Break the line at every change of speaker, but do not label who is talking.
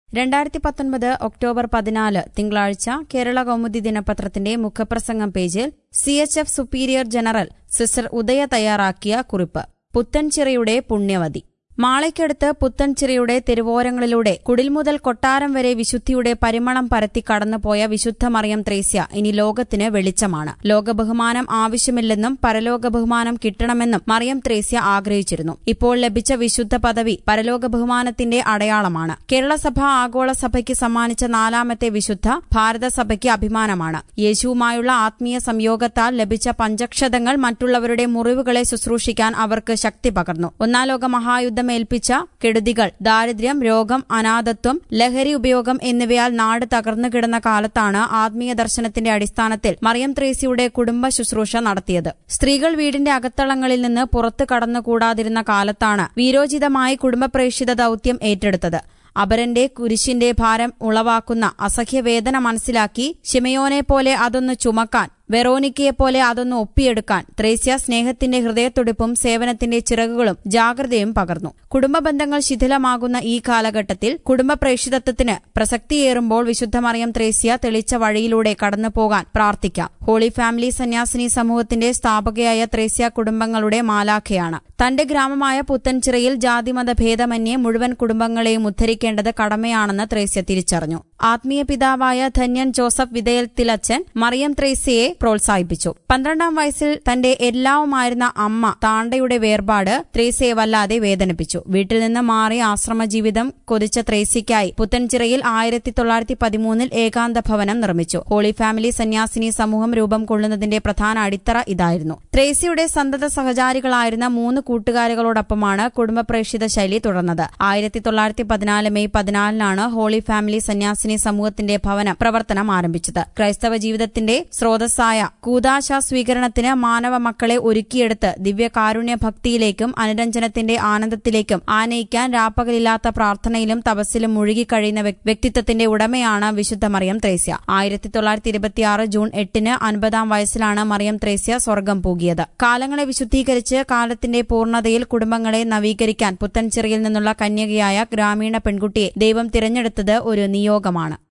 2019 October 14 തിങ്കളാഴ്ച കേരള കൗമുദി ദിനപത്രത്തിന്റെ മുഖപ്രസംഗം പേജിൽ CHF superior general sister Udaya തയ്യാറാക്കിയ കുറിപ്പ്. പുത്തൻചിറയുടെ പുണ്യവതി. മാളയ്ക്കടുത്ത് പുത്തൻചിറയുടെ തെരുവോരങ്ങളിലൂടെ കുടിൽ മുതൽ കൊട്ടാരം വരെ വിശുദ്ധിയുടെ പരിമളം പരത്തി കടന്നുപോയ വിശുദ്ധ മറിയം ത്രേസ്യ ഇനി ലോകത്തിന് വെളിച്ചമാണ്. ലോകബഹുമാനം ആവശ്യമില്ലെന്നും പരലോക ബഹുമാനം കിട്ടണമെന്നും മറിയം ത്രേസ്യ ആഗ്രഹിച്ചിരുന്നു. ഇപ്പോൾ ലഭിച്ച വിശുദ്ധ പദവി പരലോക ബഹുമാനത്തിന്റെ അടയാളമാണ്. കേരള സഭ ആഗോള സഭയ്ക്ക് സമ്മാനിച്ച 4ാമത്തെ വിശുദ്ധ ഭാരതസഭയ്ക്ക് അഭിമാനമാണ്. യേശുവുമായുള്ള ആത്മീയ സംയോഗത്താൽ ലഭിച്ച പഞ്ചക്ഷതങ്ങൾ മറ്റുള്ളവരുടെ മുറിവുകളെ ശുശ്രൂഷിക്കാൻ അവർക്ക് ശക്തി പകർന്നു. ഒന്നാം ലോക മഹായുദ്ധം ഏൽപ്പിച്ച കെടുതികൾ, ദാരിദ്ര്യം, രോഗം, അനാഥത്വം, ലഹരി ഉപയോഗം എന്നിവയാൽ നാട് തകർന്നു കിടന്ന കാലത്താണ് ആത്മീയ ദർശനത്തിന്റെ അടിസ്ഥാനത്തിൽ മറിയം ത്രേസ്യയുടെ കുടുംബ ശുശ്രൂഷ നടത്തിയത്. സ്ത്രീകൾ വീടിന്റെ അകത്തളങ്ങളിൽ നിന്ന് പുറത്തു കടന്നുകൂടാതിരുന്ന കാലത്താണ് വീരോചിതമായി കുടുംബപ്രേക്ഷിത ദൌത്യം ഏറ്റെടുത്തത്. അപരന്റെ കുരിശിന്റെ ഭാരം ഉളവാക്കുന്ന അസഹ്യവേദന മനസ്സിലാക്കി ശിമയോനെപ്പോലെ അതൊന്ന് ചുമക്കാൻ, വെറോനിക്കയെപ്പോലെ അതൊന്ന് ഒപ്പിയെടുക്കാൻ ത്രേസ്യ സ്നേഹത്തിന്റെ ഹൃദയത്തുടിപ്പും സേവനത്തിന്റെ ചിറകുകളും ജാഗ്രതയും പകർന്നു. കുടുംബ ബന്ധങ്ങൾ ശിഥിലമാകുന്ന ഈ കാലഘട്ടത്തിൽ കുടുംബ പ്രേക്ഷിതത്വത്തിന് പ്രസക്തിയേറുമ്പോൾ വിശുദ്ധ മറിയം ത്രേസ്യ തെളിച്ച വഴിയിലൂടെ കടന്നുപോകാൻ പ്രാർത്ഥിക്കാം. ഹോളി ഫാമിലി സന്യാസിനി സമൂഹത്തിന്റെ സ്ഥാപകയായ ത്രേസ്യ കുടുംബങ്ങളുടെ മാലാഖയാണ്. തന്റെ ഗ്രാമമായ പുത്തൻചിറയിൽ ജാതിമത ഭേദമന്യേ മുഴുവൻ കുടുംബങ്ങളെയും ഉദ്ധരിക്കേണ്ടത് കടമയാണെന്ന് ത്രേസ്യ തിരിച്ചറിഞ്ഞു. ആത്മീയ പിതാവായ ധന്യൻ ജോസഫ് വിധേയത്തിലച്ചൻ മറിയം ത്രേസ്യയെ പ്രോത്സാഹിപ്പിച്ചു. 12ാം വയസ്സിൽ തന്റെ എല്ലാവുമായിരുന്ന അമ്മ താണ്ടയുടെ വേർപാട് ത്രേസ്യയെ വല്ലാതെ വേദനിപ്പിച്ചു. വീട്ടിൽ നിന്ന് മാറി ആശ്രമ ജീവിതം കൊതിച്ച ത്രേസ്യയ്ക്കായി പുത്തൻചിറയിൽ 1913 ഏകാന്ത ഭവനം നിർമ്മിച്ചു. ഹോളി ഫാമിലി സന്യാസിനി സമൂഹം രൂപം കൊള്ളുന്നതിന്റെ പ്രധാന അടിത്തറ ഇതായിരുന്നു. ത്രേസ്യയുടെ സന്തത സഹചാരികളായിരുന്ന 3 കൂട്ടുകാരികളോടൊപ്പമാണ് കുടുംബ പ്രേക്ഷിത ശൈലി തുടർന്നത്. 1914 മെയ് 14 ഹോളി ഫാമിലി സന്യാസിനി സമൂഹത്തിന്റെ ഭവനം പ്രവർത്തനം ആരംഭിച്ചത്. ക്രൈസ്തവ ജീവിതത്തിന്റെ സ്രോതസ്സായ കൂദാശ സ്വീകരണത്തിന് മാനവ മക്കളെ ഒരുക്കിയെടുത്ത് ദിവ്യകാരുണ്യ ഭക്തിയിലേക്കും അനുരഞ്ജനത്തിന്റെ ആനന്ദത്തിലേക്കും ആനയിക്കാൻ രാപ്പകലില്ലാത്ത പ്രാർത്ഥനയിലും തപസ്സിലും മുഴുകിക്കഴിയുന്ന വ്യക്തിത്വത്തിന്റെ ഉടമയാണ് വിശുദ്ധ മറിയം ത്രേസ്യ. 1926 ജൂൺ 8 50ാം വയസ്സിലാണ് മറിയം ത്രേസ്യ സ്വർഗം പൂകിയത്. കാലങ്ങളെ വിശുദ്ധീകരിച്ച് കാലത്തിന്റെ പൂർണ്ണതയിൽ കുടുംബങ്ങളെ നവീകരിക്കാൻ പുത്തൻചിറയിൽ നിന്നുള്ള കന്യകയായ ഗ്രാമീണ പെൺകുട്ടിയെ ദൈവം തിരഞ്ഞെടുത്തത് ഒരു നിയോഗമാണ്.